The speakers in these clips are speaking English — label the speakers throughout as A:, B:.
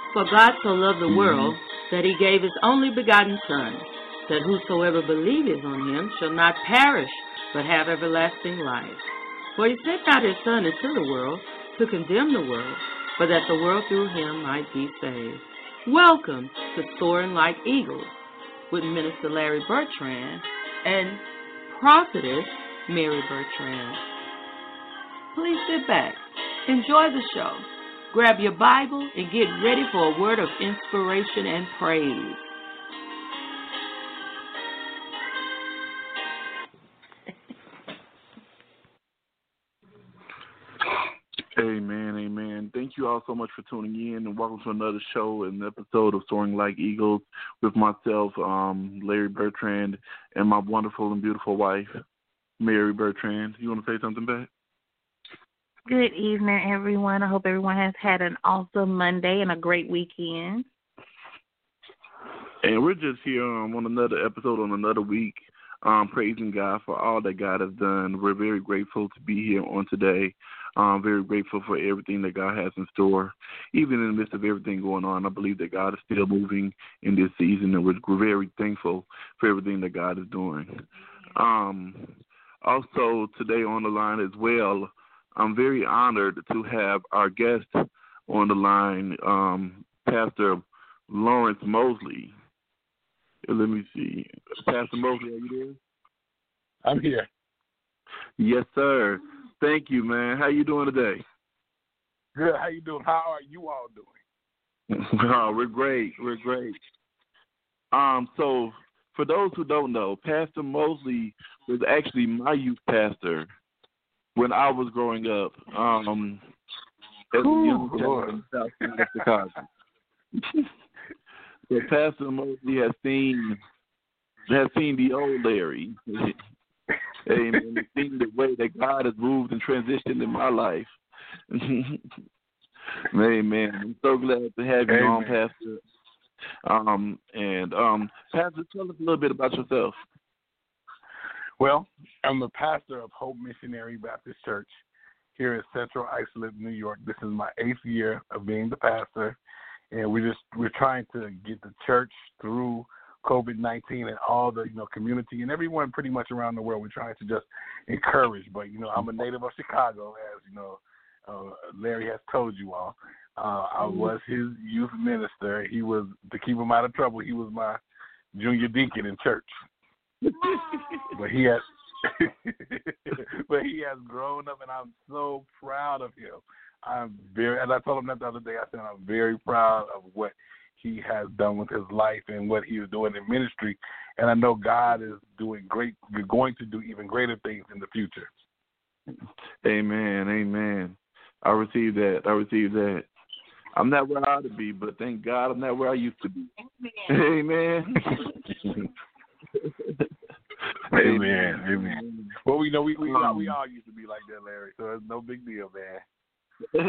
A: For God so loved the world that he gave his only begotten Son, that whosoever believeth on him shall not perish, but have everlasting life. For he sent not his Son into the world to condemn the world, but that the world through him might be saved. Welcome to Soaring Like Eagles with Minister Larry Bertrand and Prophetess Mary Bertrand. Please sit back, enjoy the show, grab your Bible, and get ready for a word of inspiration and praise.
B: Amen, amen. Thank you all so much for tuning in, and welcome to another show and episode of Soaring Like Eagles with myself, Larry Bertrand, and my wonderful and beautiful wife, Mary Bertrand. You want to say something back?
C: Good evening, everyone. I hope everyone has had an awesome Monday and a great weekend.
B: And we're just here on another episode on another week, praising God for all that God has done. We're very grateful to be here on today. Very grateful for everything that God has in store. Even in the midst of everything going on, I believe that God is still moving in this season, and we're very thankful for everything that God is doing. Also, today on the line as well, I'm very honored to have our guest on the line, Pastor Lawrence Mosley. Let me see. Pastor Mosley, are you there?
D: I'm here.
B: Yes, sir. Thank you, man. How you doing today?
D: Good. How you doing? How are you all doing?
B: Oh, we're great. We're great. So for those who don't know, Pastor Mosley was actually my youth pastor when I was growing up as a young child in South Side of Chicago. So Pastor Mosley has seen the old Larry. Amen. Seen the way that God has moved and transitioned in my life. Amen. I'm so glad to have you on, Pastor. Pastor, tell us a little bit about yourself.
D: Well, I'm the pastor of Hope Missionary Baptist Church here in Central Islip, New York. This is my 8th year of being the pastor, and we're trying to get the church through COVID-19 and all the community and everyone pretty much around the world. We're trying to just encourage. But I'm a native of Chicago, as Larry has told you all. I was his youth minister. He was, to keep him out of trouble, he was my junior deacon in church. But he has grown up, and I'm so proud of him. As I told him that the other day, I said I'm very proud of what he has done with his life and what he is doing in ministry. And I know God is going to do even greater things in the future.
B: Amen. Amen. I receive that. I'm not where I ought to be, but thank God I'm not where I used to be. Amen.
D: Amen. Amen. Well, we know we all used to be like that, Larry, so it's no big deal, man.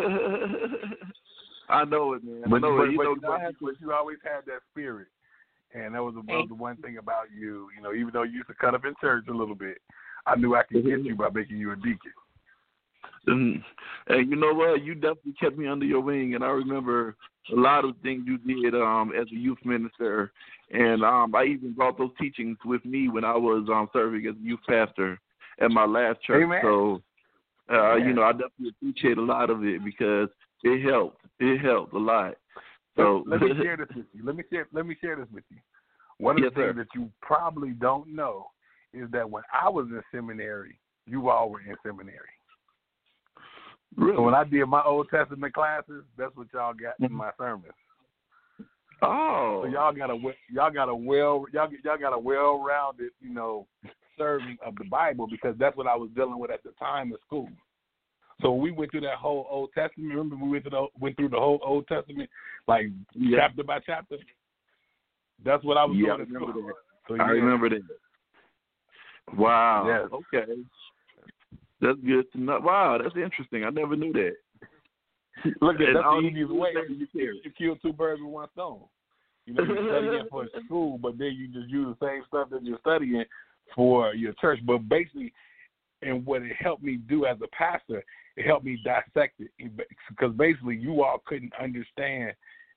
B: I know it, man.
D: But you always had that spirit, and that was the one thing about you. Even though you used to cut up in church a little bit, I knew I could get you by making you a deacon.
B: And you know what? You definitely kept me under your wing, and I remember a lot of things you did as a youth minister, and I even brought those teachings with me when I was serving as a youth pastor at my last church.
D: Amen.
B: So, I definitely appreciate a lot of it because it helped. It helped a lot. So
D: let me share this with you. Let me share this with you. One of the things that you probably don't know is that when I was in seminary, you all were in seminary.
B: Really?
D: So when I did my Old Testament classes, that's what y'all got in my sermons.
B: Oh,
D: so y'all got a well-rounded, serving of the Bible, because that's what I was dealing with at the time of school. So we went through that whole Old Testament. Remember, we went through the whole Old Testament, like chapter by chapter. That's what I was doing.
B: I remember that.
D: So,
B: I remember that. Wow.
D: Yes.
B: Okay. That's good to know. Wow, that's interesting. I never knew that.
D: Look, that's the easiest way. You kill two birds with one stone. You're studying for school, but then you just use the same stuff that you're studying for your church. But basically, and what it helped me do as a pastor, it helped me dissect it. Because basically, you all couldn't understand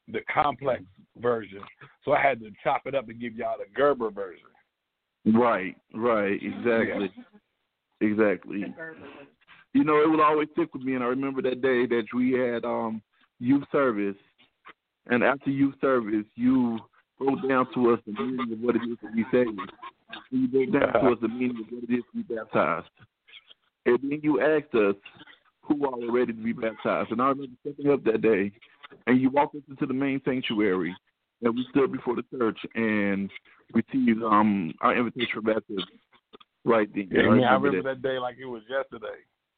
D: the complex version, so I had to chop it up and give y'all the Gerber version.
B: Right, exactly. Exactly. You know, it would always stick with me, and I remember that day that we had youth service, and after youth service, you broke down to us the meaning of what it is to be saved. You broke down to us the meaning of what it is to be baptized. And then you asked us who all were ready to be baptized. And I remember stepping up that day, and you walked us into the main sanctuary, and we stood before the church and received our invitation for baptism right then.
D: Yeah, I remember that day like it was yesterday.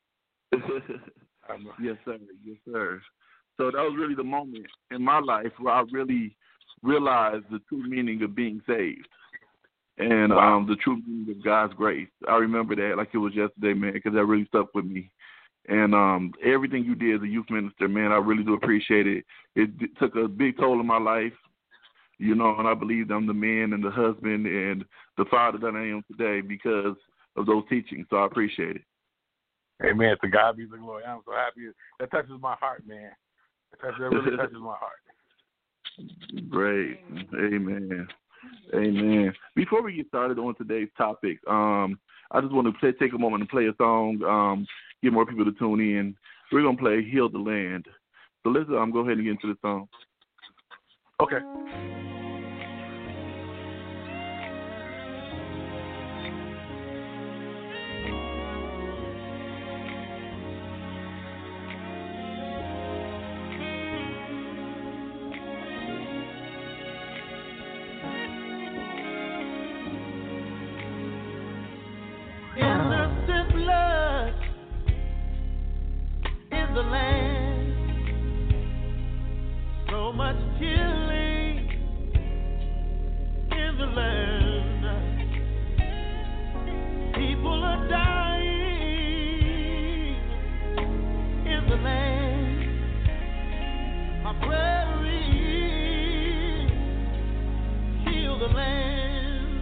B: Yes, sir. So that was really the moment in my life where I really realized the true meaning of being saved and the true meaning of God's grace. I remember that like it was yesterday, man, because that really stuck with me. And everything you did as a youth minister, man, I really do appreciate it. It took a big toll on my life, you know, and I believe I'm the man and the husband and the father that I am today because of those teachings. So I appreciate it.
D: Amen. To God be the glory. I'm so happy. That touches my heart, man. That really touches my heart.
B: Great. Amen. Before we get started on today's topic, I just want to take a moment and play a song, get more people to tune in. We're going to play Heal the Land. So let's go ahead and get into the song.
D: Okay.
E: The land, so much killing in the land. People are dying in the land. My prayer is, heal the land.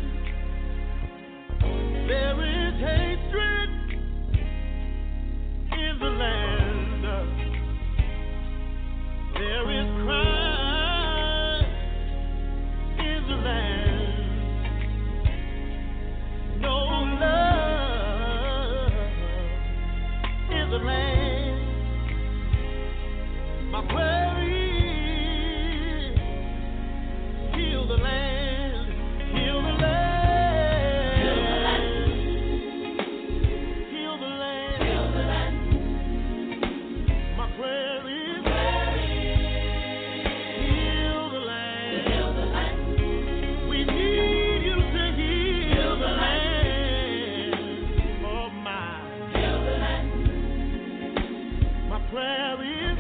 E: There is hatred in the land. There is crime in the land, no love in the land. My prayer is, heal the land, heal the land, heal the land, heal the land. My prayer is, prayer is,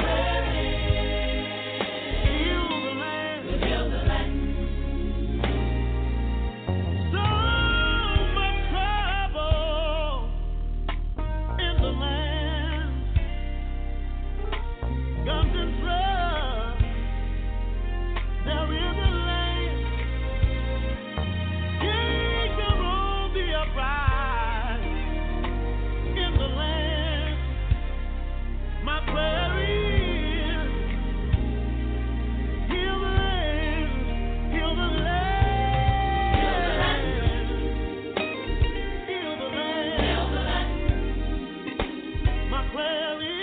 E: heal the land, heal the land. So much trouble in the land, guns and drugs, there is a land, kingdom on the uprise in the land. My prayer is, heal the land, heal the land, heal the land, heal the land. My prayer is,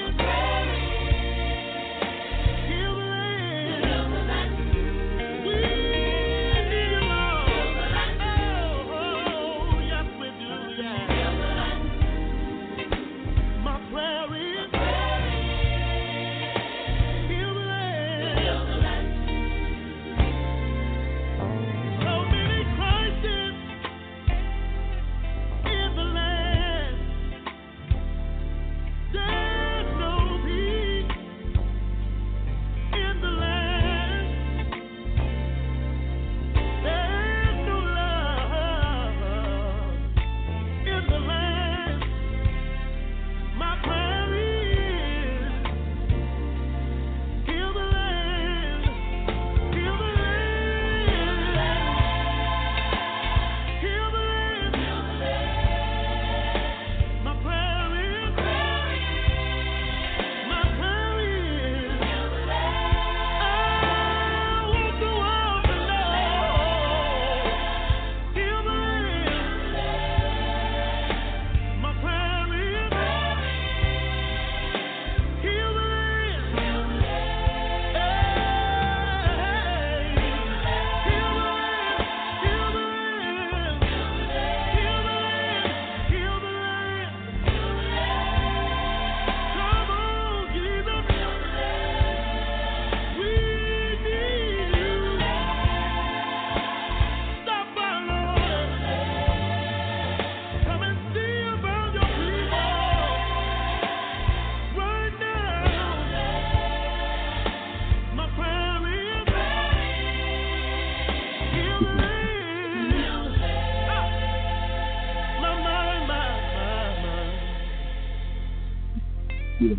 E: heal the land, heal the land. We need you, Lord. Oh, yes we do, yeah. My prayer is, death
B: Yeah.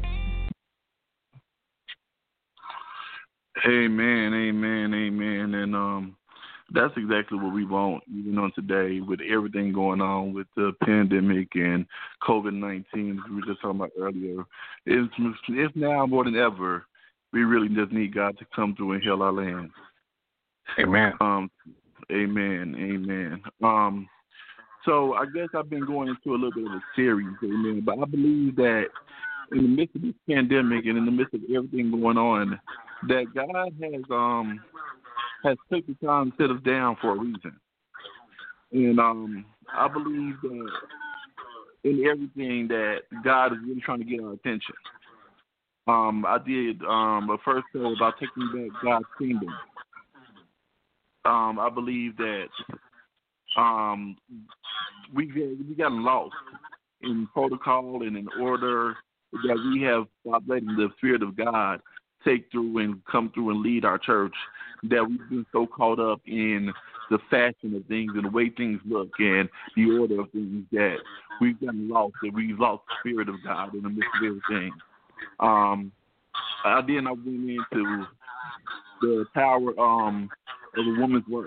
B: Amen, amen, amen. And that's exactly what we want, even on today, with everything going on with the pandemic and COVID-19, as we were just talking about earlier. It's now more than ever, we really just need God to come through and heal our land.
D: Amen.
B: Amen, amen. So I guess I've been going into a little bit of a series, amen, but I believe that in the midst of this pandemic and in the midst of everything going on, that God has took the time to sit us down for a reason. And I believe that in everything that God is really trying to get our attention. I did a first show about taking back God's kingdom. I believe that we gotten lost in protocol and in order, that we have stopped letting the Spirit of God take through and come through and lead our church, that we've been so caught up in the fashion of things and the way things look and the order of things that we've gotten lost, that we've lost the Spirit of God in the midst of everything. I went into the power of a woman's word.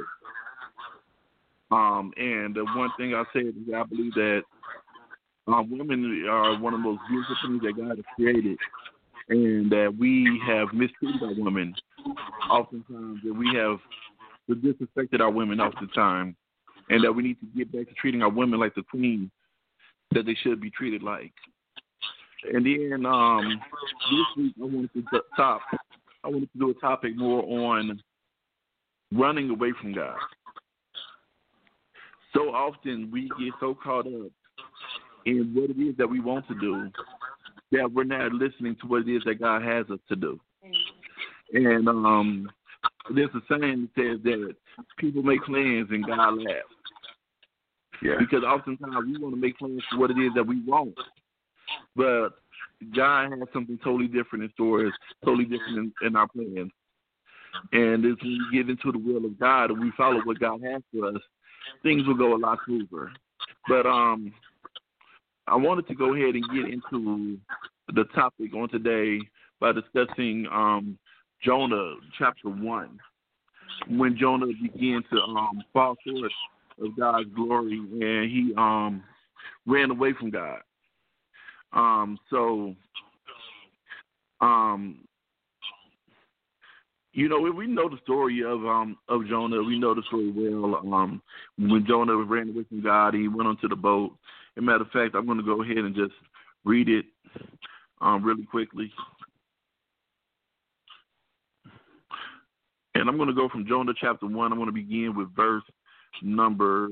B: And the one thing I said is that I believe that women are one of the most beautiful things that God has created, and that we have mistreated our women oftentimes, that we have disrespected our women oftentimes, and that we need to get back to treating our women like the queen that they should be treated like. And then this week I wanted to do a topic more on running away from God. So often we get so caught up in what it is that we want to do that we're not listening to what it is that God has us to do. And there's a saying that says that people make plans and God laughs.
D: Yeah.
B: Because oftentimes we want to make plans for what it is that we want. But God has something totally different in store, totally different in our plans. And as we get into the will of God and we follow what God has for us, things will go a lot smoother. But I wanted to go ahead and get into the topic on today by discussing Jonah chapter 1, when Jonah began to fall short of God's glory and he ran away from God. We know the story of Jonah. We know the story well. When Jonah ran away from God, he went onto the boat. As a matter of fact, I'm going to go ahead and just read it really quickly. And I'm going to go from Jonah chapter 1. I'm going to begin with verse number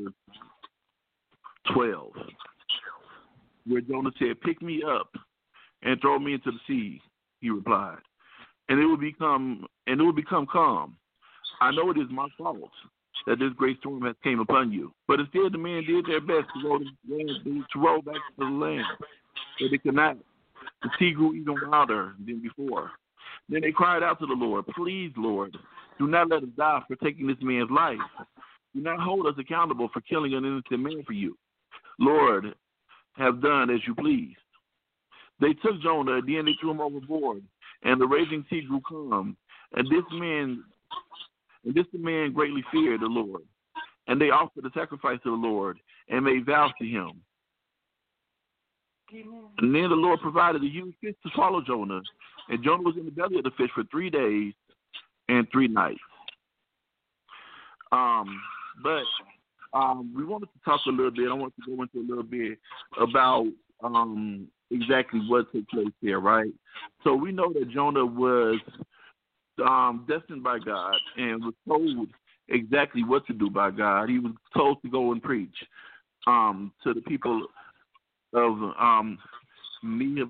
B: 12, where Jonah said, "Pick me up and throw me into the sea," he replied, and it will become calm. I know it is my fault that this great storm has came upon you. But instead the men did their best to row back to the land, but they could not. The sea grew even wilder than before. Then they cried out to the Lord, "Please, Lord, do not let us die for taking this man's life. Do not hold us accountable for killing an innocent man for you. Lord, have done as you please." They took Jonah, and then they threw him overboard, and the raging sea grew calm. And this the man greatly feared the Lord. And they offered a sacrifice to the Lord and made vows to him. Amen. And then the Lord provided a huge fish to swallow Jonah. And Jonah was in the belly of the fish for 3 days and 3 nights. But we wanted to talk a little bit. I want to go into a little bit about exactly what took place there, right? So we know that Jonah was destined by God and was told exactly what to do by God. He was told to go and preach to the people of Nineveh.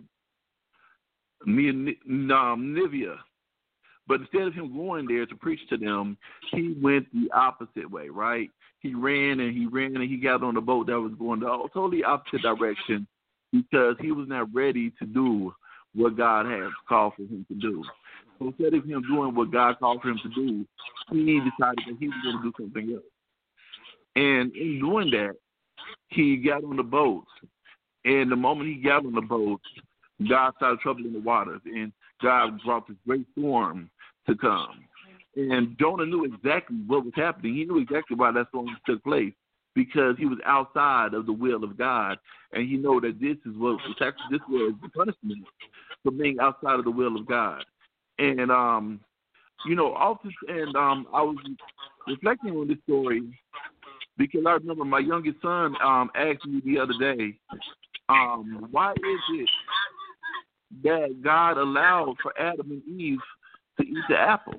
B: But instead of him going there to preach to them, he went the opposite way, right? He ran and he got on a boat that was going the totally opposite direction because he was not ready to do what God had called for him to do. So instead of him doing what God called for him to do, he decided that he was going to do something else. And in doing that, he got on the boat. And the moment he got on the boat, God started troubling the waters, and God brought this great storm to come. And Jonah knew exactly what was happening. He knew exactly why that storm took place, because he was outside of the will of God, and he knew that this was the punishment for being outside of the will of God. And often, I was reflecting on this story because I remember my youngest son asked me the other day, why is it that God allowed for Adam and Eve to eat the apple?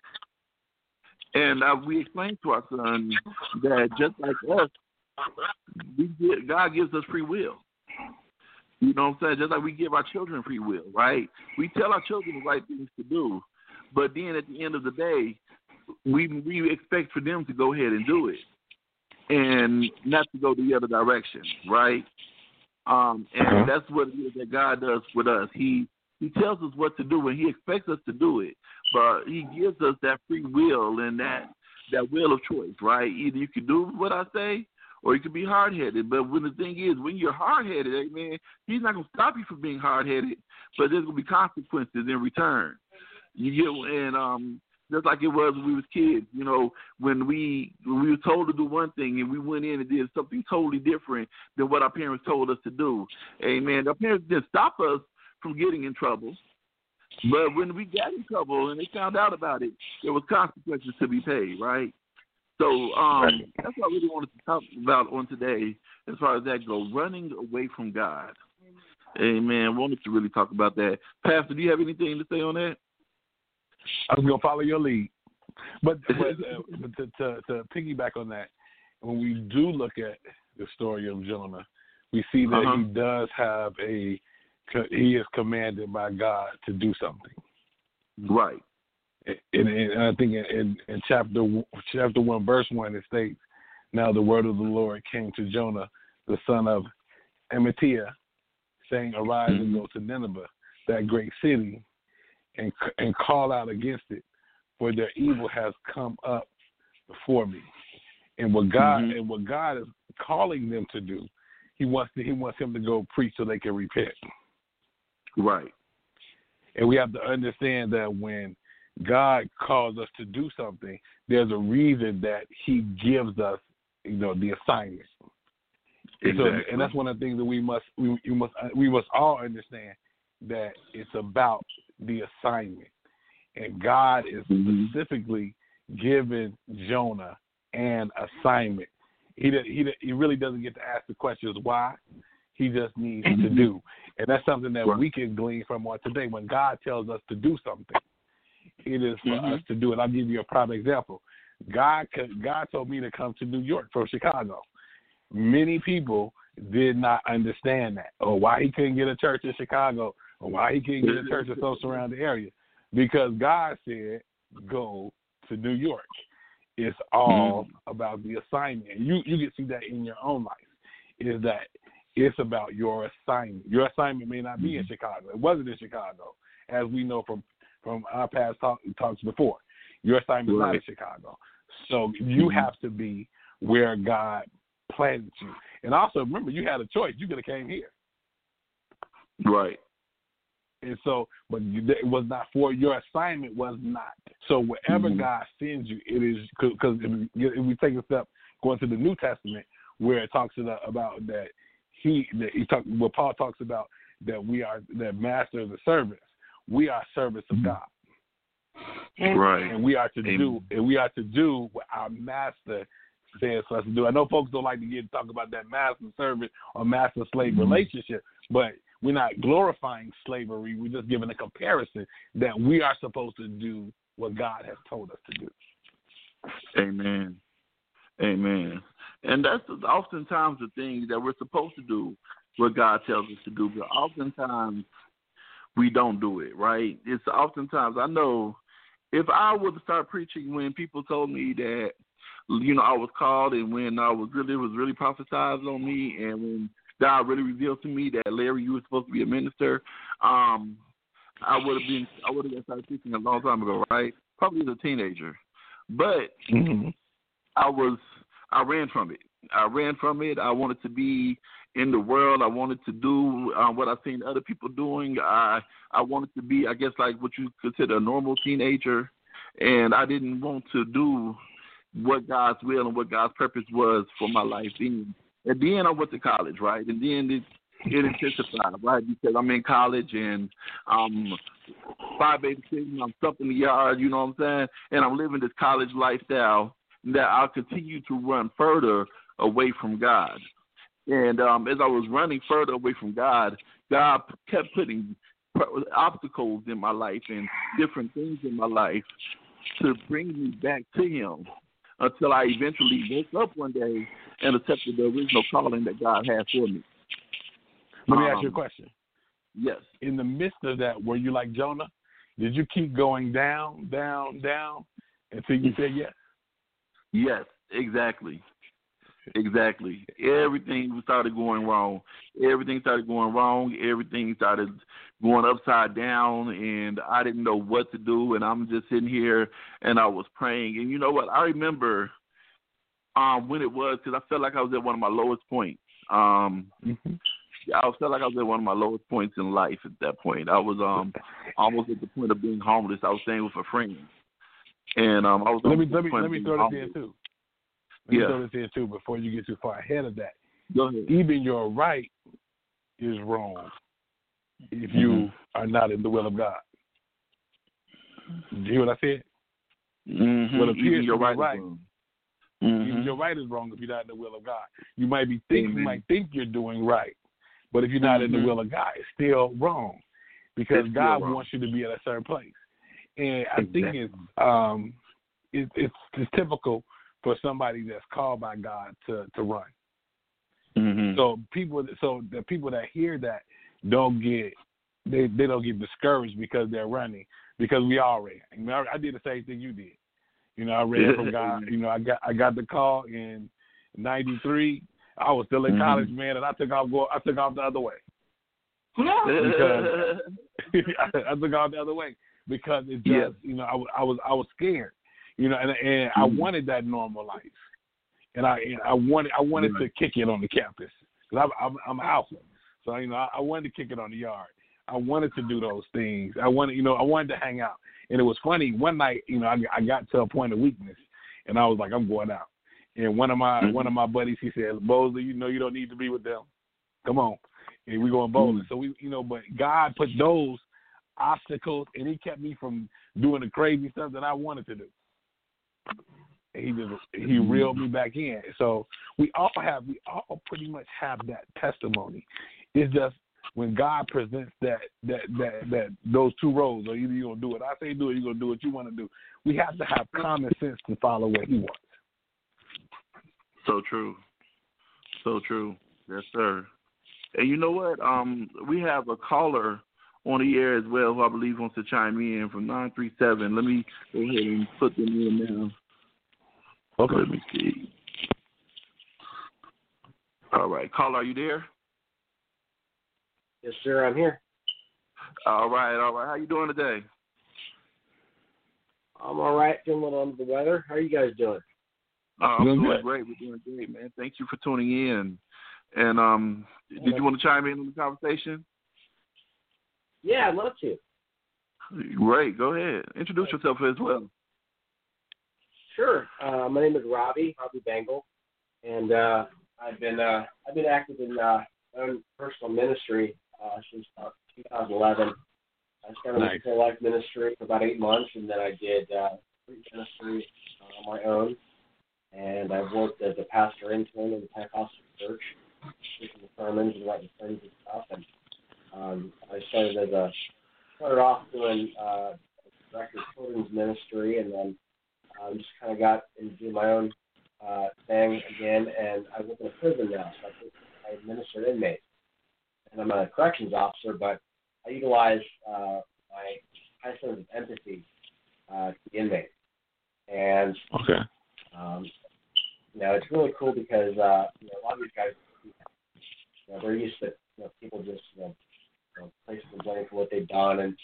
B: And we explained to our son that just like us, God gives us free will. You know what I'm saying? Just like we give our children free will, right? We tell our children the right things to do, but then at the end of the day, we expect for them to go ahead and do it and not to go the other direction, right? And that's what it is that God does with us. He tells us what to do, and he expects us to do it, but he gives us that free will and that will of choice, right? Either you can do what I say, or you can be hard-headed. But when the thing is, when you're hard-headed, amen, he's not going to stop you from being hard-headed, but there's going to be consequences in return. And just like it was when we was kids, when we were told to do one thing and we went in and did something totally different than what our parents told us to do. Amen. Our parents didn't stop us from getting in trouble, but when we got in trouble and they found out about it, there was consequences to be paid, right? So that's what I really wanted to talk about on today as far as that goes, running away from God. Amen. I wanted to really talk about that. Pastor, do you have anything to say on that?
D: I was going to follow your lead. But to piggyback on that, when we do look at the story of Jonah, we see that he does have he is commanded by God to do something.
B: Right.
D: And I think in chapter 1, verse 1, it states, "Now the word of the Lord came to Jonah, the son of Amittai, saying, Arise and go to Nineveh, that great city, and call out against it, for their evil has come up before me." And what God is calling them to do, he wants him to go preach so they can repent.
B: Right.
D: And we have to understand that when God calls us to do something, there's a reason that he gives us, the assignment.
B: Exactly.
D: And that's one of the things that we must all understand, that it's about the assignment. And God is specifically giving Jonah an assignment. He really doesn't get to ask the questions why. He just needs to do. And that's something that we can glean from on today. When God tells us to do something, it is for us to do it. I'll give you a prime example. God told me to come to New York from Chicago. Many people did not understand that, or why he couldn't get a church in Chicago, or why he couldn't get a church in some surrounding area. Because God said, go to New York. It's all about the assignment. And you can see that in your own life, is that it's about your assignment. Your assignment may not be in Chicago. It wasn't in Chicago, as we know from our past talks before. Your assignment is not in Chicago. So you have to be where God planted you. And also, remember, you had a choice. You could have came here.
B: Right.
D: And so, but it was not for your assignment, was not. So wherever God sends you, it is, because if we take a step going to the New Testament, where it talks about that where Paul talks about that we are the masters and servants. We are servants of God.
B: Right.
D: And we are to do what our master says for us to do. I know folks don't like to talk about that master servant or master slave relationship, but we're not glorifying slavery. We're just giving a comparison that we are supposed to do what God has told us to do.
B: Amen. Amen. And that's oftentimes the thing that we're supposed to do, what God tells us to do, but oftentimes we don't do it, right? It's oftentimes, I know, if I were to start preaching when people told me that, I was called, and when it was really prophesied on me, and when God really revealed to me that, Larry, you were supposed to be a minister, I would have started preaching a long time ago, right? Probably as a teenager. But I ran from it. I wanted to be in the world. I wanted to do what I've seen other people doing. I wanted to be, I guess, like what you consider a normal teenager, and I didn't want to do what God's will and what God's purpose was for my life then. And then I went to college, right? And then it intensified, right? Because I'm in college and I'm 5'8", I'm stuck in the yard, you know what I'm saying? And I'm living this college lifestyle that I'll continue to run further away from God. And as I was running further away from God, God kept putting obstacles in my life and different things in my life to bring me back to Him until I eventually woke up one day and accepted the original calling that God had for me.
D: Let me ask you a question.
B: Yes.
D: In the midst of that, were you like Jonah? Did you keep going down, down, down until you said yes?
B: Yes, exactly. Exactly. Everything started going wrong. Everything started going wrong. Everything started going upside down, and I didn't know what to do, and I'm just sitting here, and I was praying. And you know what? I remember when it was, because I felt like I was at one of my lowest points. I felt like I was at one of my lowest points in life at that point. I was almost at the point of being homeless. I was staying with a friend. And I was
D: let me throw this in too. Let me throw this in too before you get too far ahead of that.
B: Go ahead.
D: Even your right is wrong if you are not in the will of God. Did you hear what I said? What appears to be right. Even your right is wrong if you're not in the will of God. You might think you're doing right, but if you're not in the will of God, it's still wrong because God wants you to be at a certain place. And I think it's typical for somebody that's called by God to run. So the people that hear that don't get discouraged because they're running, because we all ran. I did the same thing you did. I ran from God. I got the call in '93. I was still in college, man, and I took off the other way. Because I took off the other way because it just I was scared, and I wanted that normal life, and I wanted to kick it on the campus because I'm an alpha, so I wanted to kick it on the yard. I wanted to do those things. I wanted to hang out. And it was funny. One night, I got to a point of weakness, and I was like, I'm going out. And one of my buddies, he said, Bosley, you don't need to be with them. Come on, and we going bowling. So but God put those obstacles, and He kept me from doing the crazy stuff that I wanted to do. And He reeled me back in. So we all pretty much have that testimony. It's just when God presents that those two roles, or either you're gonna do what I say do, or you're gonna do what you want to do. We have to have common sense to follow what He wants.
B: So true. Yes, sir. And you know what? We have a caller on the air as well who I believe wants to chime in from 937. Let me go ahead and put them in now.
D: Okay.
B: Let me see. All right, caller, are you there?
F: Yes, sir, I'm here.
B: All right. How you doing today?
F: I'm all right. Feeling a little under the weather. How are you guys doing?
B: I'm doing great. We're doing great, man. Thank you for tuning in. And did you want to chime in on the conversation?
F: Yeah, I'd love to.
B: Great. Go ahead. Introduce yourself as well.
F: Sure. My name is Robbie Bangle, and I've been active in my own personal ministry since 2011. I started with full life ministry for about 8 months, and then I did street ministry on my own. And I've worked as a pastor intern in the Pentecostal church, speaking the sermons and writing sermons and stuff. And I started off doing director of children's ministry, and then just kind of got into my own thing again. And I work in a prison now, so I administer inmates. And I'm a corrections officer, but I utilize my high sense of empathy to the inmates. And it's really cool because a lot of these guys, they're used to people just place the blame for what they've done, and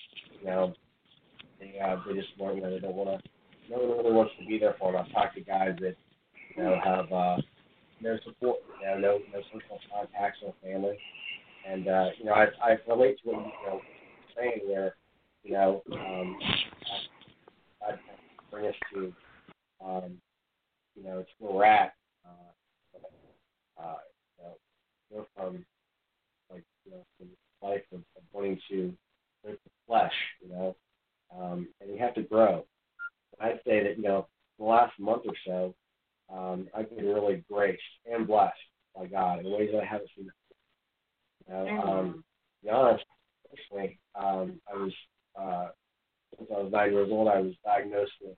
F: they just want they don't want to. No one really wants to be there for them. I've talked to guys that have no support, no social contacts or family. And I relate to what you're saying there. I'd bring us to to where we're at. Go from from life of wanting to live the flesh, and you have to grow. And I'd say that the last month or so, I've been really graced and blessed by God in ways that I haven't seen before. To be honest, personally, I was since I was 9 years old, I was diagnosed with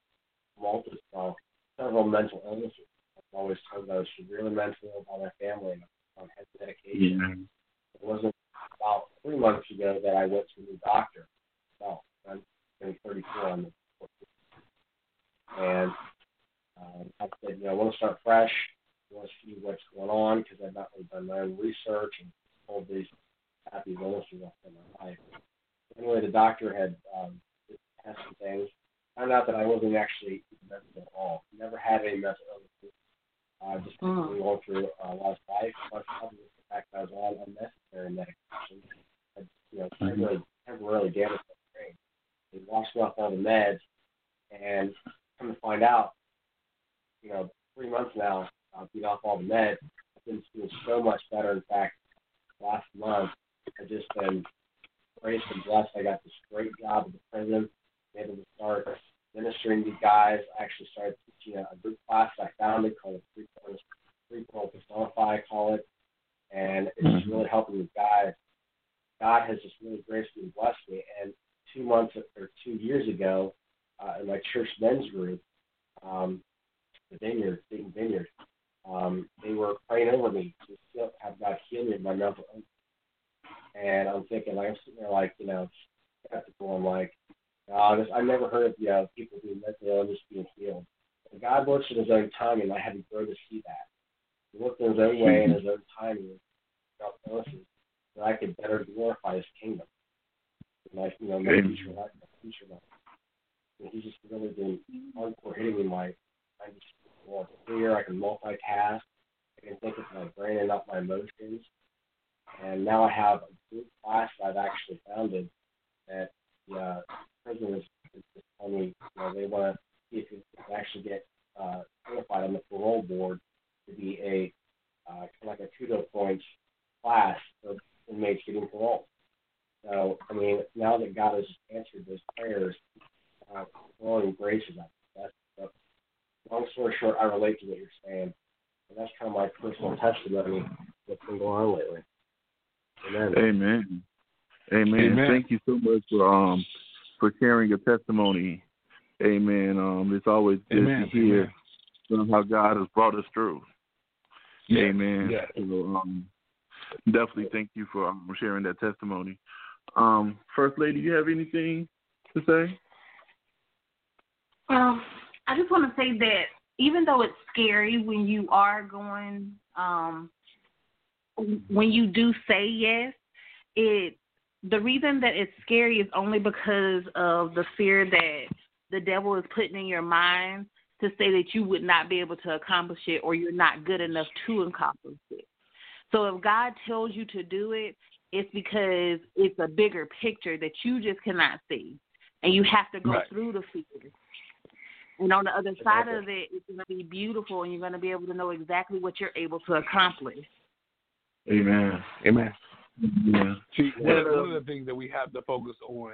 F: several mental illnesses. I've always told I was severely mentally ill by my family and on head medication.
B: Yeah.
F: It wasn't about 3 months ago that I went to a new doctor. Well, I'm 34 on the 14th. And I said, I want to start fresh. I want to see what's going on because I've not really done my own research and told these happy illnesses in my life. Anyway, the doctor had tested some things. Found out that I wasn't actually mental at all. Never had any mental illnesses. Just going through a lot of life. But the fact that I was on unnecessary medication had temporarily damaged my brain. They washed me off all the meds, and come to find out, 3 months now, I've been off all the meds. I've been feeling so much better. In fact, last month, I've just been praised and blessed. I got this great job at the prison. I'm able to start ministering to guys. I actually started teaching a group class I founded called Three-Point Personify, I call it. And it's really helping with guys. God has just really graciously blessed me. And 2 years ago, in my church men's group, the Vineyard, Dayton Vineyard, they were praying over me to have God heal me of my mental illness. And I'm thinking, I'm sitting there skeptical. I'm like, I never heard of people being mentally ill and just being healed. And God works in His own timing, and I had to grow to see that. He worked in His own way and His own timing with that I could better glorify His kingdom. My future life, And He's just really been hardcore hitting me. I'm just more clear. I can multitask. I can think with my brain and not my emotions. And now I have a group class that I've actually founded that the prison is telling me they want to see if you can actually get certified on the parole board to be a kind of like a kudo points class for inmates getting parole. So, now that God has answered those prayers, growing grace is that. But long story short, I relate to what you're saying. And that's kind of my personal testimony what's been going on lately.
B: Amen. Amen. Thank you so much for sharing your testimony. Amen. It's always good to hear how God has brought us through.
D: Yeah.
B: Amen.
D: Yeah.
B: So, definitely thank you for sharing that testimony. First Lady, you have anything to say?
C: I just want to say that even though it's scary when you are going, when you do say yes, the reason that it's scary is only because of the fear that the devil is putting in your mind to say that you would not be able to accomplish it or you're not good enough to accomplish it. So if God tells you to do it, it's because it's a bigger picture that you just cannot see. And you have to go through the fear. And on the other side of it, it's going to be beautiful, and you're going to be able to know exactly what you're able to accomplish.
B: Amen. Yeah.
D: See, one of the things that we have to focus on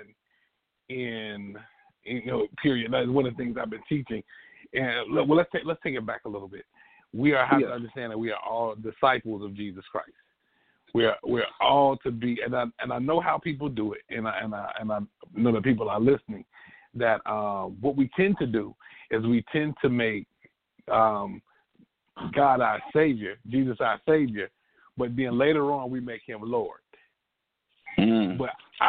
D: period. That's one of the things I've been teaching. And let's take it back a little bit. We have to understand that we are all disciples of Jesus Christ. We're all to be, and I know how people do it, and I know that people are listening. That what we tend to do is we tend to make God our Savior, Jesus our Savior, but then later on we make Him Lord. But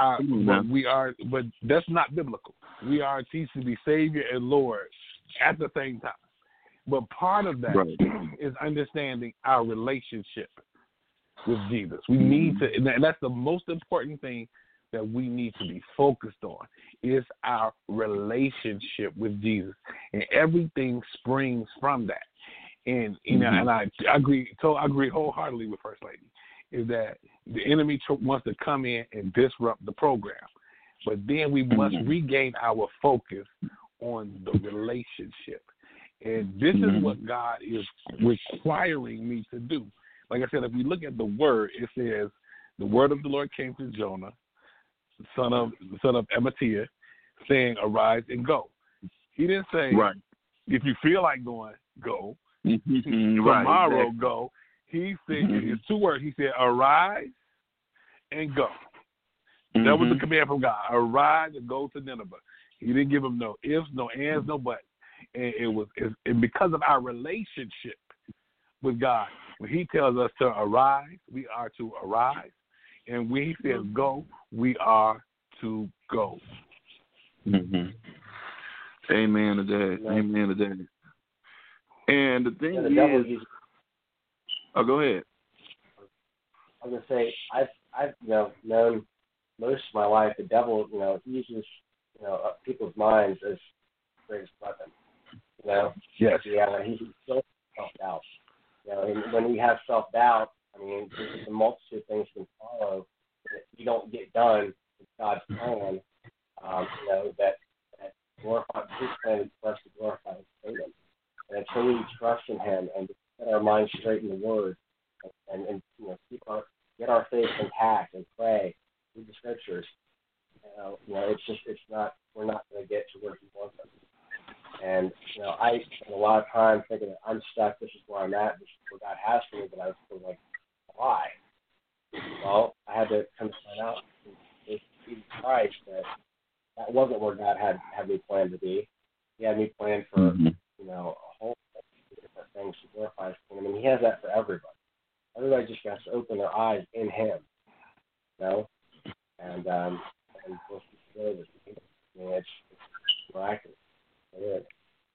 D: that's not biblical. We are teaching to be Savior and Lord at the same time. But part of that is understanding our relationship with Jesus. We need to, and that's the most important thing that we need to be focused on, is our relationship with Jesus. And everything springs from that. And you know, and I agree. So I agree wholeheartedly with First Lady, is that the enemy wants to come in and disrupt the program, but then we must regain our focus on the relationship, and this is what God is requiring me to do. Like I said, if we look at the word, it says the word of the Lord came to Jonah, son of Amittai, saying, "Arise and go." He didn't say, if you feel like going, go. Tomorrow, go. He said, it's 2 words. He said, arise and go. That was the command from God. Arise and go to Nineveh. He didn't give him no ifs, no ands, no buts. And because of our relationship with God, when he tells us to arise, we are to arise. And when he says go, we are to go.
B: Amen to that. Amen to that. And the thing is, go ahead.
F: I was gonna say I've known most of my life the devil he uses people's minds as greatest weapon.
D: Yes.
F: Yeah, he's still self-doubt. And when we have self-doubt, I mean, there's a multitude of things can follow that you don't get done with God's plan. That glorify His plan for us to glorify His kingdom. And until we trust in Him and set our minds straight in the Word, and get our faith intact and pray, read the Scriptures, we're not going to get to where He wants us. And I spent a lot of time thinking that I'm stuck. This is where I'm at. This is where God has for me. But I was feeling like, why? Well, I had to come to find out in Jesus Christ that wasn't where God had me planned to be. He had me planned for a whole bunch of different things to glorify His kingdom, and He has that for everybody. Everybody just has to open their eyes in Him, and what's really this kingdom. I mean, it's miraculous. It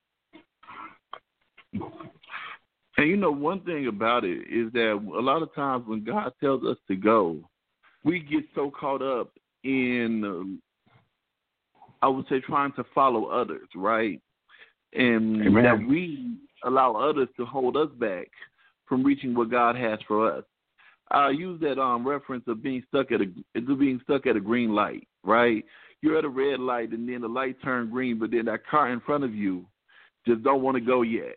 F: is.
B: And one thing about it is that a lot of times when God tells us to go, we get so caught up in, I would say, trying to follow others, right? And that we allow others to hold us back from reaching what God has for us. I use that reference of being stuck at a green light, right? You're at a red light, and then the light turned green, but then that car in front of you just don't want to go yet.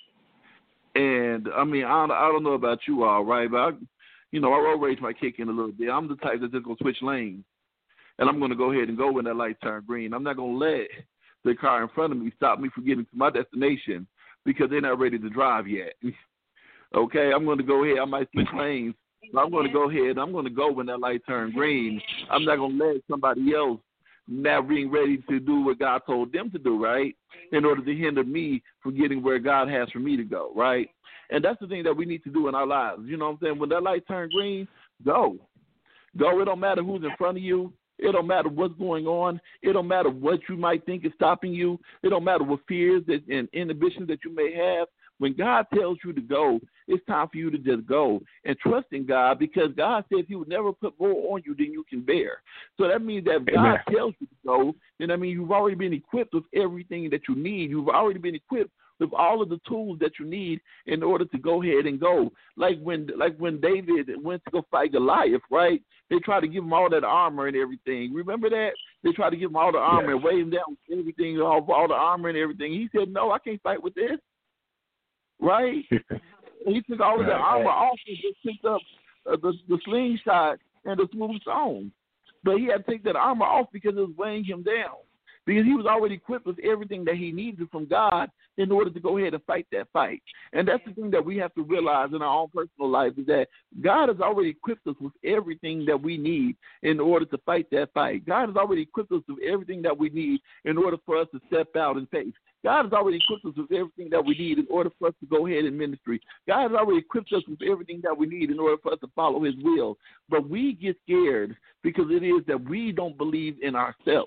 B: And I mean, I don't know about you all, right? But I road rage might kick in a little bit. I'm the type that's just gonna switch lanes, and I'm gonna go ahead and go when that light turns green. I'm not gonna let the car in front of me stop me from getting to my destination because they're not ready to drive yet. Okay, I'm gonna go ahead. I might switch lanes, but I'm gonna go ahead. I'm gonna go when that light turns green. I'm not gonna let somebody else not being ready to do what God told them to do, right, in order to hinder me from getting where God has for me to go, right? And that's the thing that we need to do in our lives. You know what I'm saying? When that light turns green, go. Go. It don't matter who's in front of you. It don't matter what's going on. It don't matter what you might think is stopping you. It don't matter what fears and inhibitions that you may have. When God tells you to go, it's time for you to just go and trust in God, because God says He would never put more on you than you can bear. So that means that if God tells you to go, then you've already been equipped with everything that you need. You've already been equipped with all of the tools that you need in order to go ahead and go. Like when David went to go fight Goliath, right? They tried to give him all that armor and everything. Remember that? They tried to give him all the armor and weigh him down with everything, all the armor and everything. He said, no, I can't fight with this. Right? He took all of the armor off and just picked up the slingshot and the smooth stone. But he had to take that armor off because it was weighing him down. Because he was already equipped with everything that he needed from God in order to go ahead and fight that fight. And that's the thing that we have to realize in our own personal life, is that God has already equipped us with everything that we need in order to fight that fight. God has already equipped us with everything that we need in order for us to step out in faith. God has already equipped us with everything that we need in order for us to go ahead in ministry. God has already equipped us with everything that we need in order for us to follow His will. But we get scared because it is that we don't believe in ourselves.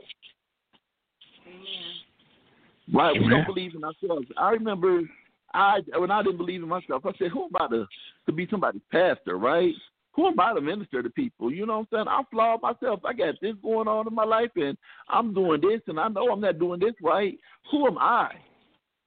B: Right? We don't believe in ourselves. I remember when I didn't believe in myself, I said, who am I to be somebody's pastor, right? Who am I to minister to people? You know what I'm saying? I'm flawed myself. I got this going on in my life, and I'm doing this, and I know I'm not doing this right. Who am I?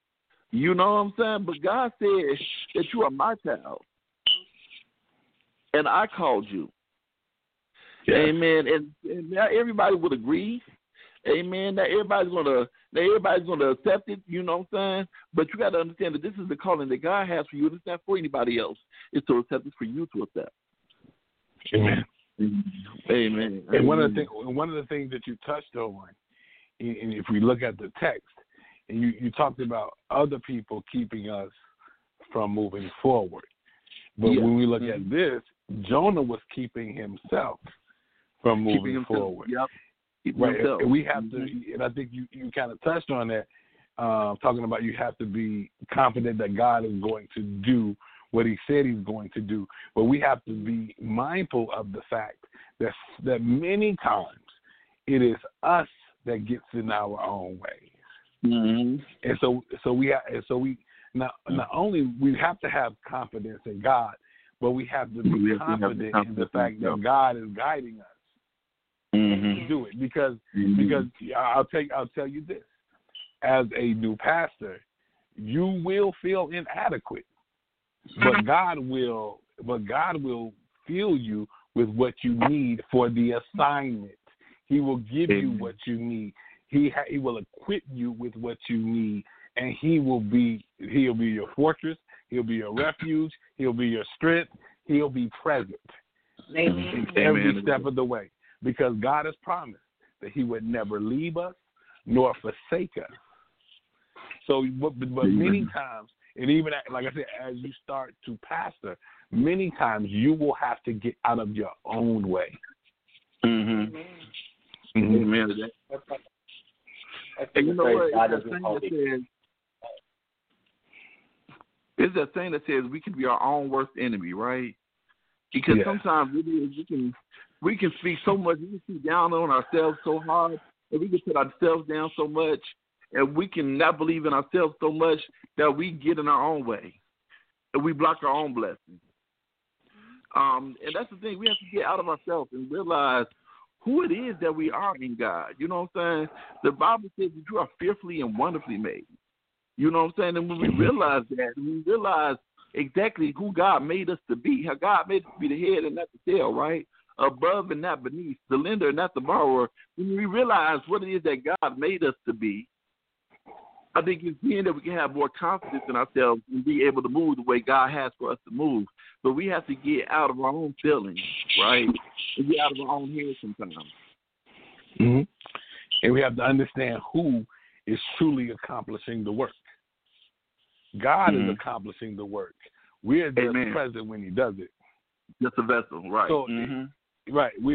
B: You know what I'm saying? But God said that you are my child, and I called you.
D: Yes.
B: Amen. And now everybody would agree. Amen. Now everybody's gonna accept it. You know what I'm saying? But you got to understand that this is the calling that God has for you. It's not for anybody else. It's to accept it for you to accept.
D: Amen.
B: Amen.
D: And one of the things that you touched on, and if we look at the text, and you talked about other people keeping us from moving forward. But when we look at this, Jonah was keeping himself from moving forward.
B: Yep.
D: Right. And we have to, and I think you kind of touched on that, talking about you have to be confident that God is going to do what he said he's going to do. But we have to be mindful of the fact that many times it is us that gets in our own way.
B: Mm-hmm.
D: And so we not only we have to have confidence in God, but we have to be confident in the fact that God is guiding us to do it. Because I'll tell you this, as a new pastor, you will feel inadequate, but God will fill you with what you need for the assignment. He will give you what you need. He will equip you with what you need, and he'll be your fortress. He'll be your refuge. He'll be your strength. He'll be present in every step of the way, because God has promised that he would never leave us nor forsake us. So, but many times, and even like I said, as you start to pastor, many times you will have to get out of your own way.
B: Mm-hmm. Amen. And you know what? It's that thing that says we can be our own worst enemy, right? Because sometimes we can speak so much, we can speak down on ourselves so hard, and we can put ourselves down so much, and we can not believe in ourselves so much that we get in our own way, and we block our own blessings. And that's the thing. We have to get out of ourselves and realize who it is that we are in God. You know what I'm saying? The Bible says that you are fearfully and wonderfully made. You know what I'm saying? And when we realize that, we realize exactly who God made us to be, how God made us to be the head and not the tail, right? Above and not beneath, the lender and not the borrower. When we realize what it is that God made us to be, I think it's then that we can have more confidence in ourselves and be able to move the way God has for us to move. But we have to get out of our own feelings, right? And get out of our own head sometimes.
D: Mm-hmm. And we have to understand who is truly accomplishing the work. God is accomplishing the work. We are just present when he does it.
B: Just a vessel, right?
D: So, right. He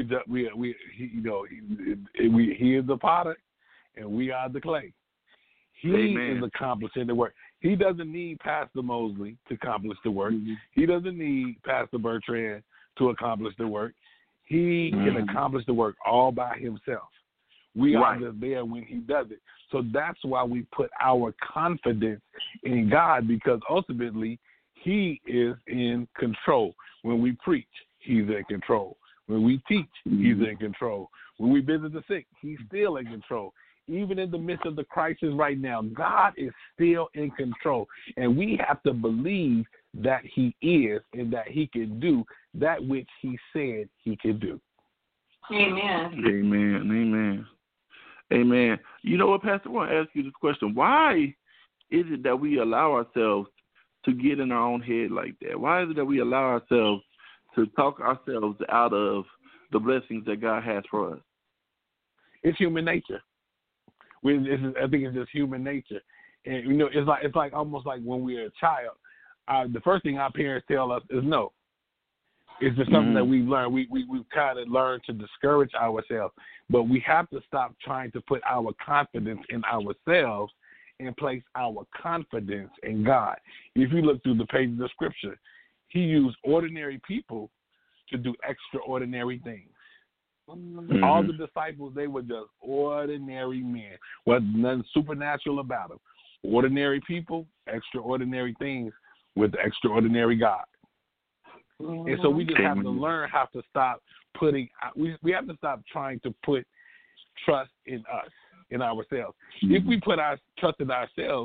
D: is the potter, and we are the clay. He is accomplishing the work. He doesn't need Pastor Mosley to accomplish the work. He doesn't need Pastor Bertrand to accomplish the work. He can accomplish the work all by himself. We are just there when he does it. So that's why we put our confidence in God, because ultimately he is in control. When we preach, he's in control. When we teach, he's in control. When we visit the sick, he's still in control. Even in the midst of the crisis right now, God is still in control. And we have to believe that he is and that he can do that which he said he could do.
C: Amen.
B: Amen. Amen. Amen. You know what, Pastor, I want to ask you this question. Why is it that we allow ourselves to get in our own head like that? Why is it that we allow ourselves to talk ourselves out of the blessings that God has for us?
D: It's human nature. I think it's just human nature. And, you know, it's like almost like when we're a child, the first thing our parents tell us is no. It's just something that we've learned. We've kind of learned to discourage ourselves. But we have to stop trying to put our confidence in ourselves and place our confidence in God. If you look through the pages of Scripture, he used ordinary people to do extraordinary things. All the disciples, they were just ordinary men. Well, nothing supernatural about them. Ordinary people, extraordinary things with the extraordinary God. And so we just have to learn how to stop putting – we have to stop trying to put trust in us, in ourselves. If we put our trust in ourselves,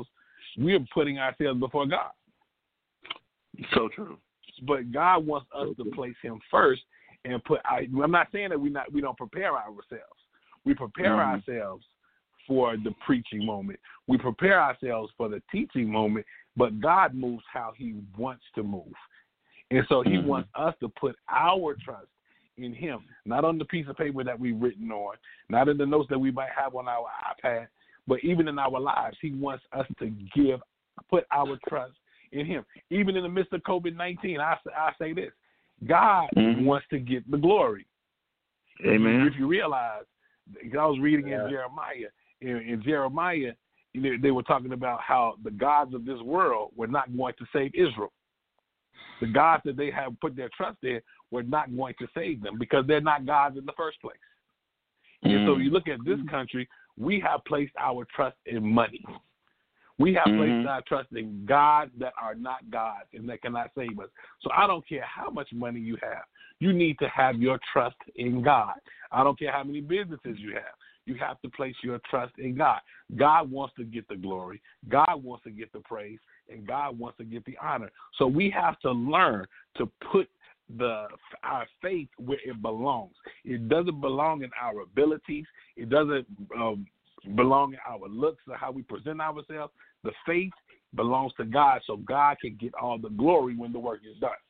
D: we're putting ourselves before God.
B: So true.
D: But God wants us to place Him first and put. I'm not saying that we don't prepare ourselves. We prepare ourselves for the preaching moment. We prepare ourselves for the teaching moment. But God moves how He wants to move, and so He wants us to put our trust in Him, not on the piece of paper that we've written on, not in the notes that we might have on our iPad, but even in our lives. He wants us to put our trust in Him. Even in the midst of COVID-19, I say this: God wants to get the glory.
B: Amen.
D: If you realize, I was reading in Jeremiah. In Jeremiah, they were talking about how the gods of this world were not going to save Israel. The gods that they have put their trust in were not going to save them because they're not gods in the first place. And so you look at this country, we have placed our trust in money. We have placed our trust in gods that are not gods and that cannot save us. So I don't care how much money you have. You need to have your trust in God. I don't care how many businesses you have. You have to place your trust in God. God wants to get the glory. God wants to get the praise. And God wants to get the honor. So we have to learn to put our faith where it belongs. It doesn't belong in our abilities. It doesn't belong in our looks or how we present ourselves. The faith belongs to God so God can get all the glory when the work is done.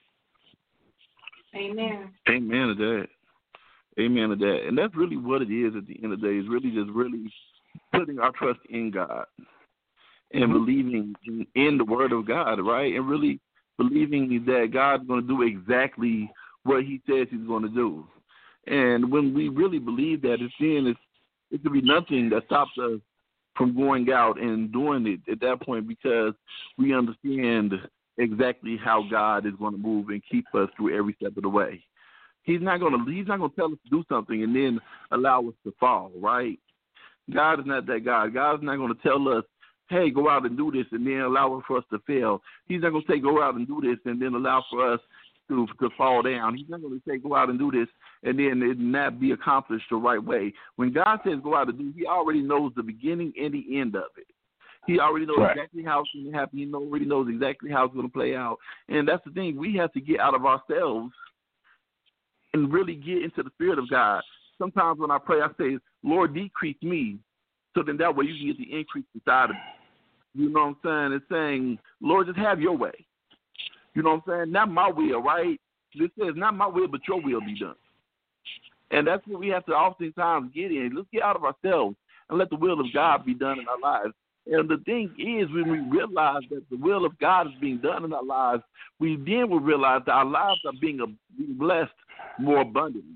C: Amen.
B: Amen to that. Amen to that. And that's really what it is at the end of the day, is really just putting our trust in God and believing in the word of God, right? And really believing that God's going to do exactly what He says He's going to do. And when we really believe that, it could be nothing that stops us from going out and doing it at that point, because we understand exactly how God is going to move and keep us through every step of the way. He's not going to tell us to do something and then allow us to fall, right? God is not that God. God is not going to tell us, hey, go out and do this and then allow for us to fail. He's not going to say go out and do this and then allow for us to fall down. He's not going to say go out and do this and then it not be accomplished the right way. When God says go out and do, He already knows the beginning and the end of it. He already knows exactly how it's going to happen. He already knows exactly how it's going to play out. And that's the thing. We have to get out of ourselves and really get into the Spirit of God. Sometimes when I pray, I say, Lord, decrease me, so then that way you can get the increase inside of me. You know what I'm saying? It's saying, Lord, just have your way. You know what I'm saying? Not my will, right? This says, not my will, but your will be done. And that's what we have to oftentimes get in. Let's get out of ourselves and let the will of God be done in our lives. And the thing is, when we realize that the will of God is being done in our lives, we then will realize that our lives are being blessed more abundantly.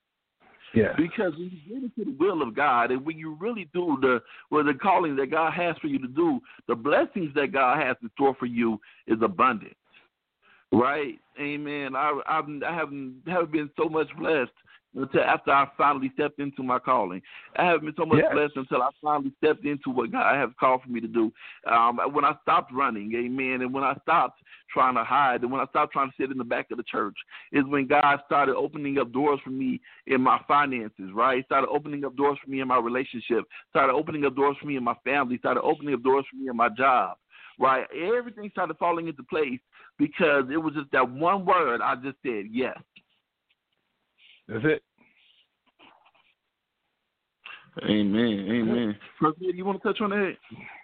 D: Yeah.
B: Because when you get into the will of God and when you really do the calling that God has for you to do, the blessings that God has in store for you is abundant. Right? Amen. I haven't been so much blessed until after I finally stepped into my calling. I haven't been so much blessed until I finally stepped into what God has called for me to do. When I stopped running, amen, and when I stopped trying to hide, and when I stopped trying to sit in the back of the church, is when God started opening up doors for me in my finances, right? Started opening up doors for me in my relationship, started opening up doors for me in my family, started opening up doors for me in my job, right? Everything started falling into place because it was just that one word I just said, yes.
D: That's it.
B: Amen. Amen. First lady, you want to touch on that?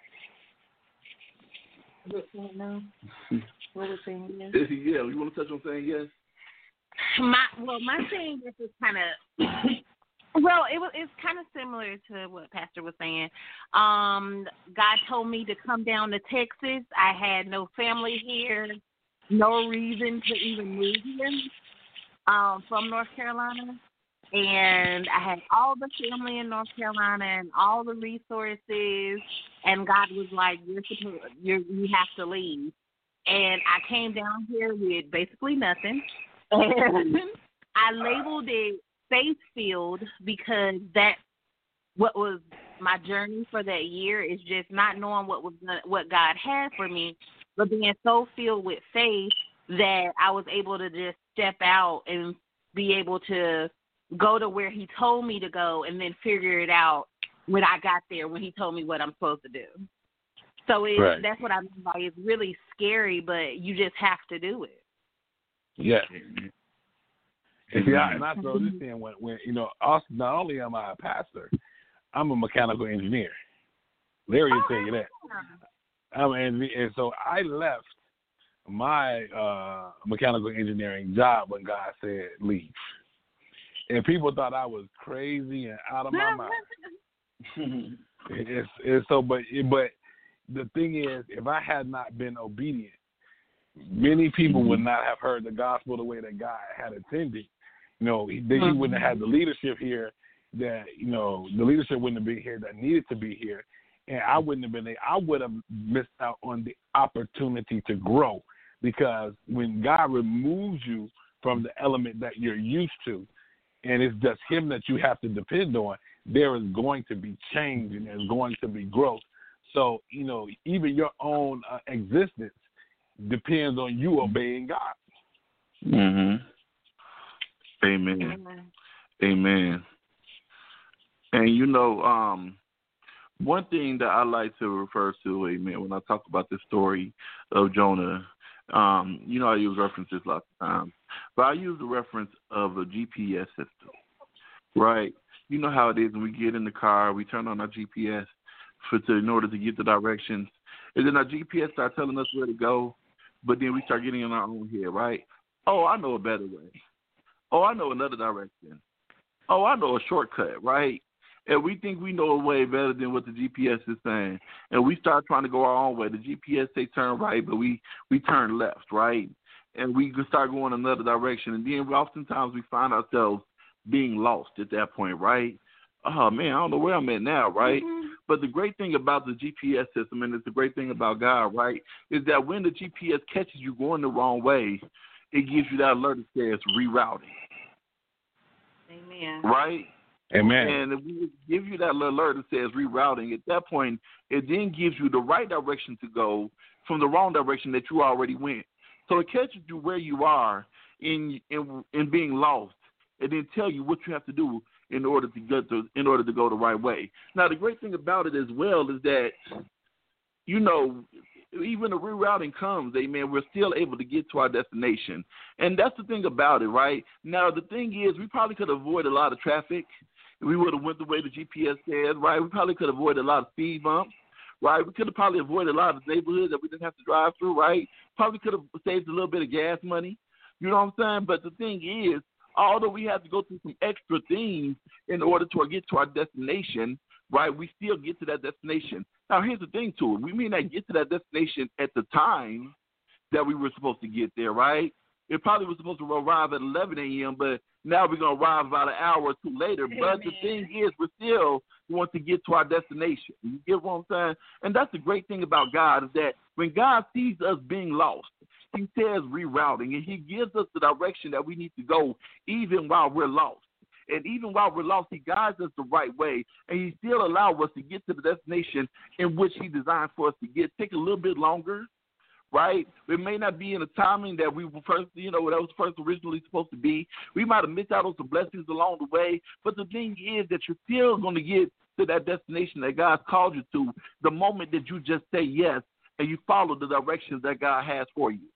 C: No. What was saying yes?
B: Yeah, you want to touch on saying yes?
C: My saying yes is kind of it's kind of similar to what Pastor was saying. God told me to come down to Texas. I had no family here, no reason to even move here from North Carolina. And I had all the family in North Carolina and all the resources. And God was like, you have to leave. And I came down here with basically nothing. And I labeled it faith-filled because that's what was my journey for that year, is just not knowing what God had for me, but being so filled with faith that I was able to just step out and be able to go to where He told me to go and then figure it out when I got there, when He told me what I'm supposed to do. So
D: Right.
C: that's what I mean by it's really scary, but you just have to do it.
D: Yeah.
B: Amen.
D: And see, I throw this in when also, not only am I a pastor, I'm a mechanical engineer. Larry will tell you that. And so I left my mechanical engineering job when God said leave. And people thought I was crazy and out of my mind. But the thing is, if I had not been obedient, many people would not have heard the gospel the way that God had intended. He wouldn't have had the leadership here that, the leadership wouldn't have been here that needed to be here. And I wouldn't have been there. I would have missed out on the opportunity to grow, because when God removes you from the element that you're used to, and it's just Him that you have to depend on, there is going to be change and there's going to be growth. So, even your own existence depends on you obeying God.
B: Mm-hmm. Amen. Amen. And one thing that I like to refer to, amen, when I talk about the story of Jonah, I use references lots of times, but I use the reference of a GPS system, right? You know how it is when we get in the car, we turn on our GPS in order to get the directions, and then our GPS starts telling us where to go, but then we start getting in our own head, right? Oh, I know a better way. Oh, I know another direction. Oh, I know a shortcut, right? And we think we know a way better than what the GPS is saying. And we start trying to go our own way. The GPS say turn right, but we turn left, right? And we start going another direction. And then oftentimes we find ourselves being lost at that point, right? Oh, man, I don't know where I'm at now, right? Mm-hmm. But the great thing about the GPS system, and it's the great thing about God, right, is that when the GPS catches you going the wrong way, it gives you that alert that says rerouting.
C: Amen.
B: Right?
D: Amen.
B: And if we give you that alert that says rerouting, at that point, it then gives you the right direction to go from the wrong direction that you already went. So it catches you where you are in being lost, and then tell you what you have to do in order to go the right way. Now, the great thing about it as well is that, even the rerouting comes, amen, we're still able to get to our destination. And that's the thing about it, right? Now, the thing is, we probably could avoid a lot of traffic. We would have went the way the GPS said, right? We probably could avoid a lot of speed bumps, right? We could have probably avoided a lot of neighborhoods that we didn't have to drive through, right? Probably could have saved a little bit of gas money. You know what I'm saying? But the thing is, although we have to go through some extra things in order to get to our destination, right, we still get to that destination. Now, here's the thing, too. We may not get to that destination at the time that we were supposed to get there, right? It probably was supposed to arrive at 11 a.m., but now we're going to arrive about an hour or two later. But the thing is, we still want to get to our destination. You get what I'm saying? And that's the great thing about God, is that when God sees us being lost, He says rerouting, and He gives us the direction that we need to go even while we're lost. And even while we're lost, He guides us the right way, and He still allows us to get to the destination in which He designed for us to get. Take a little bit longer, right? It may not be in the timing that we were first, that was first originally supposed to be. We might have missed out on some blessings along the way, but the thing is that you're still going to get to that destination that God called you to the moment that you just say yes and you follow the directions that God has for you.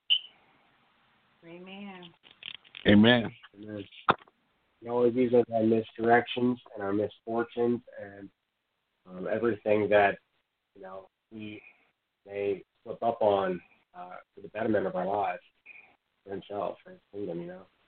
C: Amen.
D: Amen.
F: Amen. He always uses our misdirections and our misfortunes and everything that, we may slip up on for the betterment of our lives, for Himself, for His kingdom,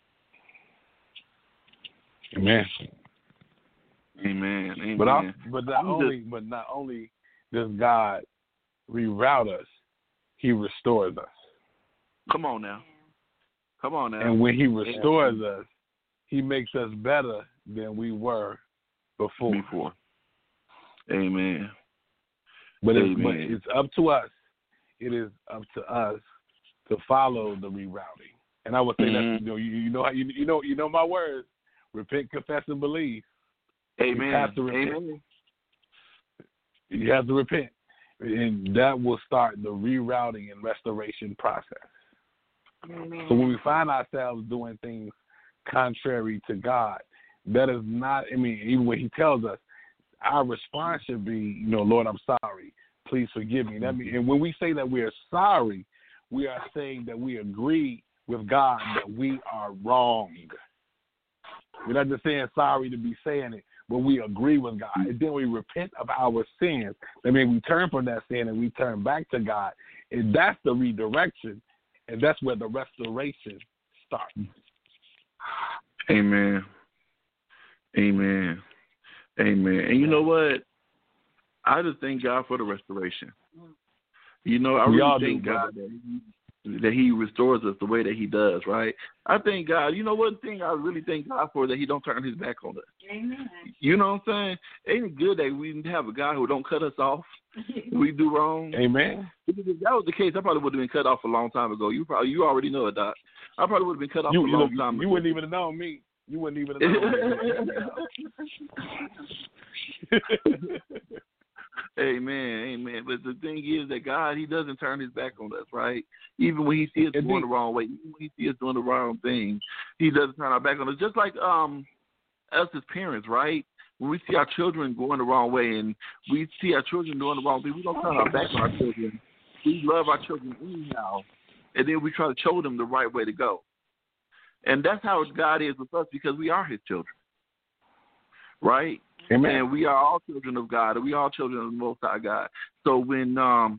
D: Amen.
B: Amen. Amen.
D: But not only does God reroute us, He restores us.
B: Come on now.
D: And when He restores us, He makes us better than we were before.
B: Amen.
D: But it's up to us. It is up to us to follow the rerouting. And I would say that you know my words. Repent, confess, and believe.
B: Amen.
D: You have to repent.
B: Amen.
D: You have to repent, and that will start the rerouting and restoration process.
C: Amen.
D: So when we find ourselves doing things contrary to God, that is not, even when He tells us, our response should be, Lord, I'm sorry. Please forgive me. And when we say that we are sorry, we are saying that we agree with God that we are wrong. We're not just saying sorry to be saying it, but we agree with God. And then we repent of our sins. That means we turn from that sin and we turn back to God. And that's the redirection. And that's where the restoration starts.
B: Amen. Amen. Amen. And you know what? I just thank God for the restoration. You know, I really thank God that He restores us the way that He does, right? I thank God. You know, one thing I really thank God for that He don't turn His back on us.
C: Amen.
B: You know what I'm saying? Ain't it good that we have a God who don't cut us off when we do wrong?
D: Amen.
B: If that was the case, I probably would have been cut off a long time ago. You already know it, Doc. I probably would have been cut off a long time ago.
D: You wouldn't even have known me. You wouldn't even have known me.
B: Amen, amen. But the thing is that God, He doesn't turn His back on us, right? Even when He sees us going the wrong way, even when He sees us doing the wrong thing, He doesn't turn our back on us. Just like us as parents, right? When we see our children going the wrong way and we see our children doing the wrong thing, we don't turn our back on our children. We love our children anyhow, and then we try to show them the right way to go. And that's how God is with us because we are His children, right?
D: Amen.
B: And we are all children of God, and we are all children of the Most High God. So when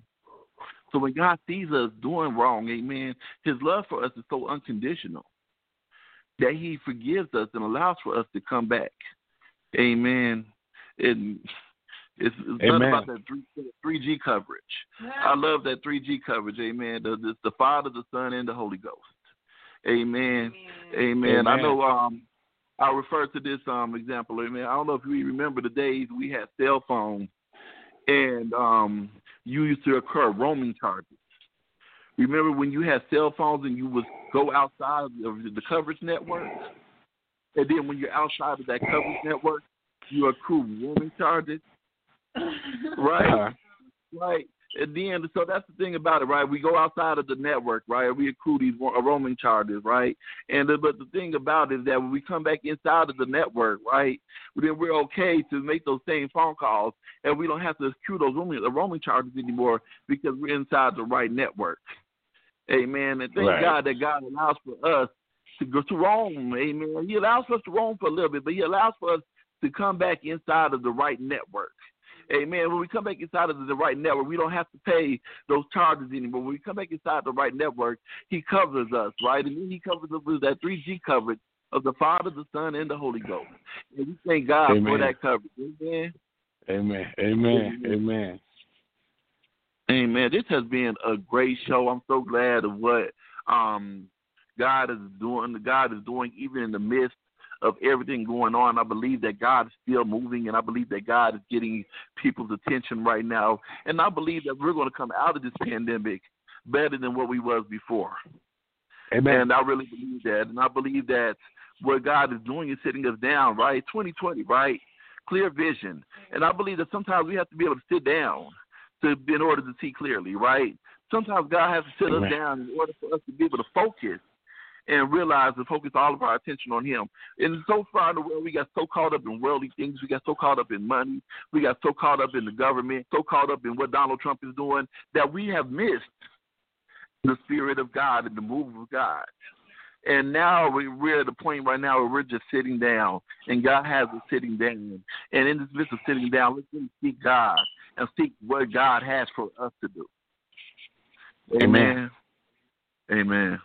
B: God sees us doing wrong, amen, His love for us is so unconditional that He forgives us and allows for us to come back. Amen. And it's not about that 3G coverage. I love that 3G coverage, amen. The Father, the Son, and the Holy Ghost. Amen. Amen. I know I refer to this example. I mean, I don't know if you remember the days we had cell phones and you used to incur roaming charges. Remember when you had cell phones and you would go outside of the coverage network? And then when you're outside of that coverage network, you accrue roaming charges? Right? Right. And then, so that's the thing about it, right? We go outside of the network, right? We accrue these roaming charges, right? And but the thing about it is that when we come back inside of the network, right, then we're okay to make those same phone calls, and we don't have to accrue those roaming charges anymore because we're inside the right network. Amen. And thank God that God allows for us to go to roam. Amen. He allows us to roam for a little bit, but He allows for us to come back inside of the right network. Amen. When we come back inside of the right network, we don't have to pay those charges anymore. When we come back inside the right network, He covers us, right? And then He covers us with that 3G coverage of the Father, the Son, and the Holy Ghost. And we thank God for that coverage. Amen.
D: Amen. Amen. Amen.
B: Amen. This has been a great show. I'm so glad of what God is doing. God is doing even in the midst of everything going on. I believe that God is still moving, and I believe that God is getting people's attention right now. And I believe that we're going to come out of this pandemic better than what we was before.
D: Amen.
B: And I really believe that. And I believe that what God is doing is sitting us down, right? 2020, right? Clear vision. And I believe that sometimes we have to be able to sit down in order to see clearly, right? Sometimes God has to sit us down in order for us to be able to focus and realize and focus all of our attention on Him. And so far in the world, we got so caught up in worldly things. We got so caught up in money. We got so caught up in the government, so caught up in what Donald Trump is doing, that we have missed the Spirit of God and the move of God. And now we're at the point right now where we're just sitting down, and God has us sitting down. And in this midst of sitting down, let's really seek God and seek what God has for us to do. Amen. Amen.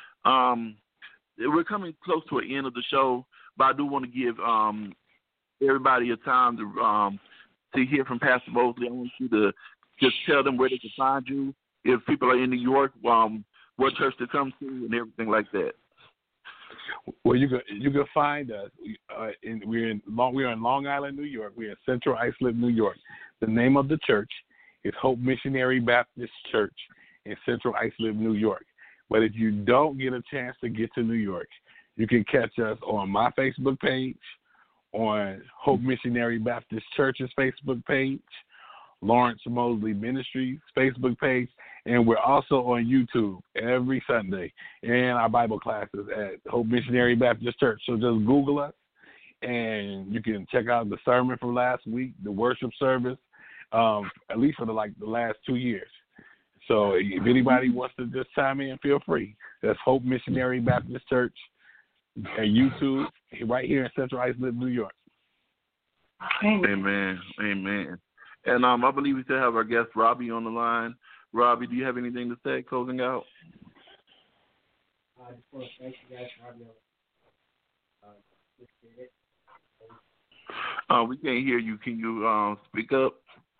B: We're coming close to the end of the show, but I do want to give everybody a time to hear from Pastor Mosley. I want you to just tell them where they can find you. If people are in New York, what church to come to, and everything like that.
D: Well, you can find us. We're in Long Island, New York. We're in Central Islip, New York. The name of the church is Hope Missionary Baptist Church in Central Islip, New York. But if you don't get a chance to get to New York, you can catch us on my Facebook page, on Hope Missionary Baptist Church's Facebook page, Lawrence Mosley Ministries Facebook page, and we're also on YouTube every Sunday and our Bible classes at Hope Missionary Baptist Church. So just Google us, and you can check out the sermon from last week, the worship service. at least for the last 2 years. So if anybody wants to just chime in, feel free. That's Hope Missionary Baptist Church at YouTube, right here in Central Islip, New York.
B: Amen. Amen. And I believe we still have our guest Robbie on the line. Robbie, do you have anything to say closing out?
F: I just want to thank you guys for having me on. Appreciate it.
B: We can't hear you. Can you speak up?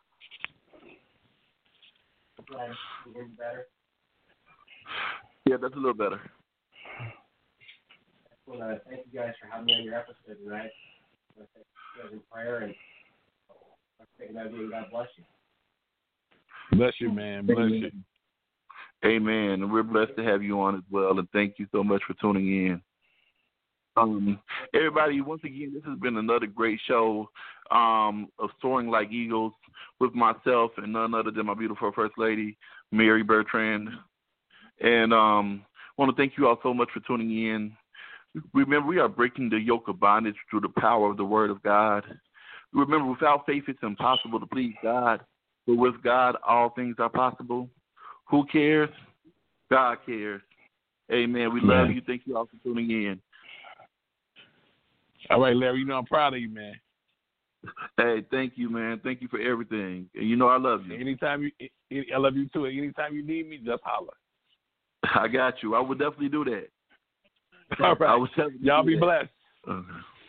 F: Can you hear me better?
B: Yeah, that's a little better.
F: I just want to thank you guys for having me on your episode tonight. I want to thank you guys in prayer, and I'm thinking of you, and God bless you.
D: Bless you, man. Bless you.
B: Amen. And we're blessed to have you on as well, and thank you so much for tuning in. Everybody, once again, this has been another great show of Soaring Like Eagles with myself and none other than my beautiful First Lady, Mary Bertrand. And I want to thank you all so much for tuning in. Remember, we are breaking the yoke of bondage through the power of the Word of God. Remember, without faith, it's impossible to please God. But with God, all things are possible. Who cares? God cares. Amen. We love you. Thank you all for tuning in.
D: All right, Larry, you know I'm proud of you, man.
B: Hey, thank you, man. Thank you for everything. And you know I love you.
D: I love you too. Anytime you need me, just holler.
B: I got you. I would definitely do that.
D: All right.
B: I would definitely
D: Y'all
B: do
D: be
B: that.
D: blessed.
B: Okay.